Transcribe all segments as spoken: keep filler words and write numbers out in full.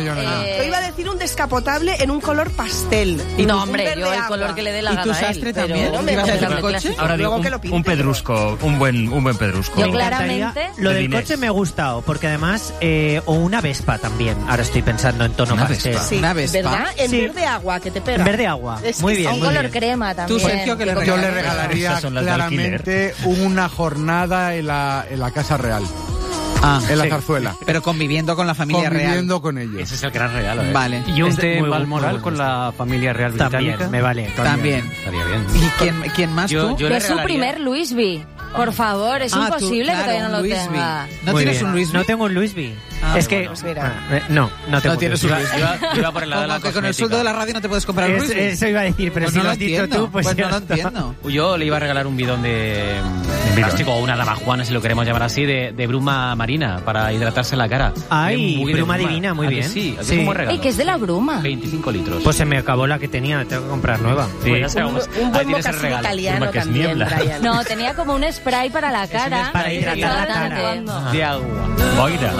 Leonora. Eh... Yo iba a decir un descapotable en un color pastel. No, hombre, yo el color que le dé la gana. ¿Y tu sastre también? No, me ¿Ibas a decir el coche? Ahora digo, Luego un, que lo pinte, un pedrusco, un buen, un buen pedrusco. Yo claramente... Lo del Inés. coche me ha gustado, porque además... Eh, o una Vespa también. Ahora estoy pensando en tono Una pastel. Vespa. Sí, Una Vespa. ¿verdad? En Sí. verde agua, que te pega. En verde agua. Es que Muy sí. bien, Un muy color bien. crema también. Tú, Sergio, que le Yo regalas. le regalaría Esas son las de claramente una jornada en la, en la Casa Real, Ah, en la Sí. zarzuela, pero conviviendo con la familia conviviendo real. con ellos. Ese es el gran regalo, ¿eh? Vale. Y un Este té muy bu- Balmoral muy con bueno la familia real británica. También, me vale. También. Estaría bien. ¿Y quién, quién más Yo- tú? yo le De su regalaría- primer Louis V. Por favor, es Ah, tú, imposible claro, que todavía no un lo Louis tenga. V. ¿No Muy tienes bien. un Louis V? No tengo un Louis V. Ah, es que... pues mira. ah, eh, no, no tengo No tienes un Louis Louis V. V. Yo iba, yo iba por el lado de la Como que con el cosmética. sueldo de la radio no te puedes comprar un Es- Louis V. eso iba a decir, pero Pues si no lo lo has dicho entiendo. tú, pues, Pues ya no lo está. entiendo. Yo le iba a regalar un bidón de, de bidón. plástico o una damajuana, si lo queremos llamar así, de, de bruma marina para hidratarse la cara. Ay, De muy- de bruma divina, muy ¿A que bien. Sí, ¿a que Sí. es un buen regalo? Ey, que es de la bruma. veinticinco litros. Pues se me acabó la que tenía, tengo que comprar nueva. Sí, Pues ya Un, sabemos. un Ahí buen tienes el mocasín regalo. italiano Bruma que es también, niebla. Brian. No, tenía como un spray para la cara. para hidratar la Exactamente. cara. De agua. Boira.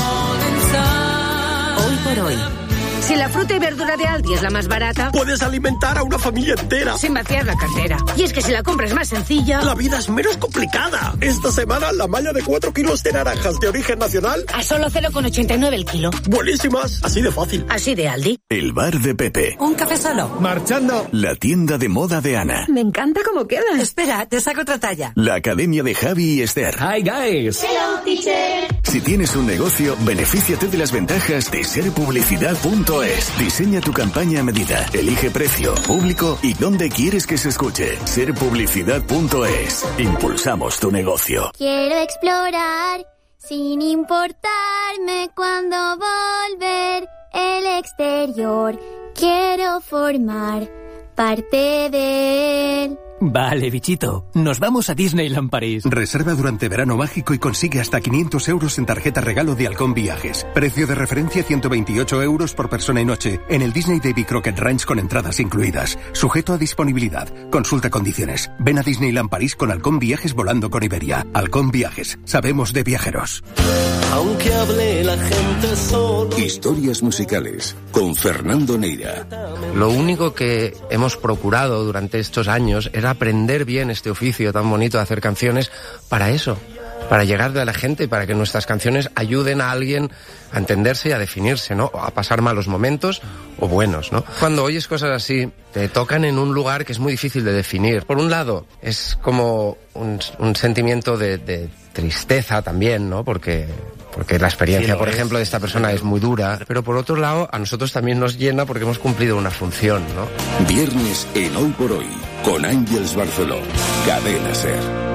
Hoy por hoy. Si la fruta y verdura de Aldi es la más barata, Puedes alimentar a una familia entera. sin vaciar la cartera. Y es que si la compra es más sencilla, La vida es menos complicada. Esta semana la malla de cuatro kilos de naranjas de origen nacional. a solo cero coma ochenta y nueve el kilo. Buenísimas. Así de fácil. Así de Aldi. El bar de Pepe. Un café solo. Marchando. La tienda de moda de Ana. Me encanta cómo queda. Espera, te saco otra talla. La academia de Javi y Esther. Hi guys. Si tienes un negocio, benefíciate de las ventajas de ser publicidad punto es. Diseña tu campaña a medida. Elige precio, público y dónde quieres que se escuche. ser publicidad punto es. Impulsamos tu negocio. Quiero explorar sin importarme cuándo volver el exterior. Quiero formar parte de él. Vale, bichito. Nos vamos a Disneyland París. Reserva durante verano mágico y consigue hasta quinientos euros en tarjeta regalo de Halcón Viajes. Precio de referencia ciento veintiocho euros por persona y noche en el Disney Davy Crockett Ranch con entradas incluidas. Sujeto a disponibilidad. Consulta condiciones. Ven a Disneyland París con Halcón Viajes volando con Iberia. Halcón Viajes. Sabemos de viajeros. Aunque hable la gente solo. Historias musicales con Fernando Neira. Lo único que hemos procurado durante estos años era aprender bien este oficio tan bonito de hacer canciones para eso, para llegarle a la gente y para que nuestras canciones ayuden a alguien a entenderse y a definirse, ¿no? A pasar malos momentos o buenos, ¿no? Cuando oyes cosas así, te tocan en un lugar que es muy difícil de definir. Por un lado, es como un, un sentimiento de, de tristeza también, ¿no? Porque... porque la experiencia, Sí, por es. ejemplo, de esta persona es muy dura, pero por otro lado, a nosotros también nos llena porque hemos cumplido una función, ¿no? Viernes en Hoy por Hoy con Ángels Barceló. Cadena Ser.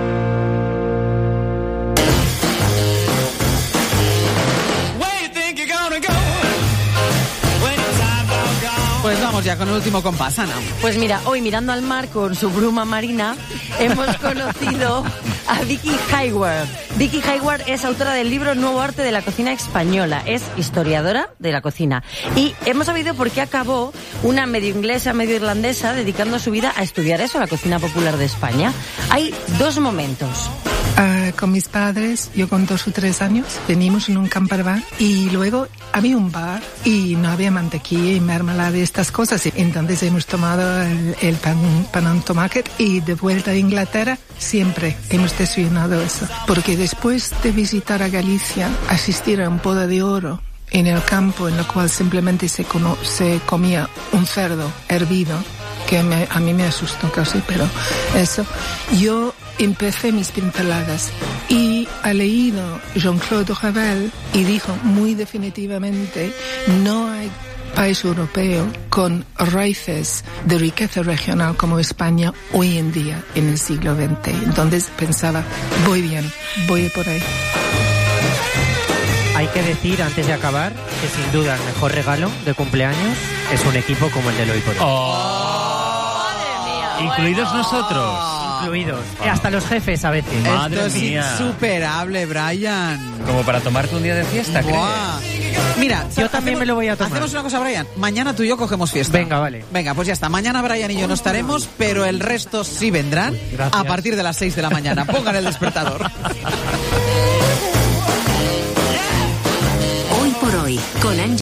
Pues vamos ya con el último compás, Ana. Pues mira, hoy mirando al mar con su bruma marina, hemos conocido a Vicky Hayward. Vicky Hayward es autora del libro Nuevo Arte de la Cocina Española. Es historiadora de la cocina. Y hemos sabido por qué acabó una medio inglesa, medio irlandesa, dedicando su vida a estudiar eso, la cocina popular de España. Hay dos momentos. Uh, con mis padres, yo con dos o tres años, venimos en un camper van y luego había un bar y no había mantequilla y mermelada y estas cosas. Y entonces hemos tomado el, el pan, pan and tomaquet y de vuelta a Inglaterra siempre hemos desayunado eso. Porque después de visitar a Galicia, asistir a un boda de oro en el campo en el cual simplemente se, cono- se comía un cerdo hervido, que me, a mí me asustó casi, pero eso, yo empecé mis pinceladas y ha leído Jean-Claude Ravel y dijo muy definitivamente no hay país europeo con raíces de riqueza regional como España hoy en día en el siglo veinte. Entonces pensaba, voy bien, voy por ahí. Hay que decir, antes de acabar, que sin duda el mejor regalo de cumpleaños es un equipo como el de Hoy por Hoy. Oh. Madre mía. Incluidos nosotros. Incluidos. Hasta los jefes a veces. Madre Esto es mía. insuperable, Brian. Como para tomarte un día de fiesta, ¿crees? Buah. Mira, Yo también me lo voy a tomar. Hacemos una cosa, Brian. Mañana tú y yo cogemos fiesta. Venga, vale. Venga, pues ya está. Mañana Brian y yo no estaremos, pero el resto sí vendrán. Gracias. A partir de las seis de la mañana. Pongan el despertador. Hoy por hoy, con Ángel